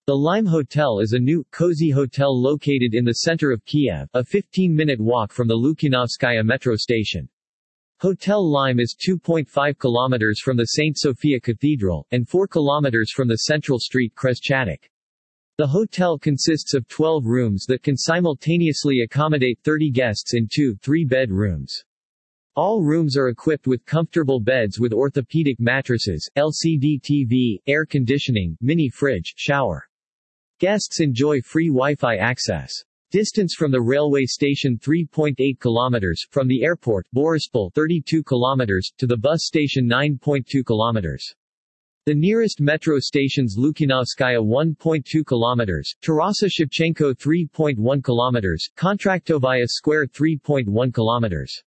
The Lime Hotel is a new, cozy hotel located in the center of Kiev, a 15-minute walk from the Lukyanovskaya metro station. Hotel Lime is 2.5 kilometers from the St. Sophia Cathedral, and 4 kilometers from the central street Khreshchatyk. The hotel consists of 12 rooms that can simultaneously accommodate 30 guests in 2 3-bed rooms. All rooms are equipped with comfortable beds with orthopedic mattresses, LCD TV, air conditioning, mini fridge, shower. Guests enjoy free Wi-Fi access. Distance from the railway station 3.8 kilometers, from the airport, Borispol 32 kilometers, to the bus station 9.2 kilometers. The nearest metro stations Lukyanovskaya 1.2 kilometers, Tarasa Shevchenko 3.1 kilometers, Kontraktovaya Square 3.1 kilometers.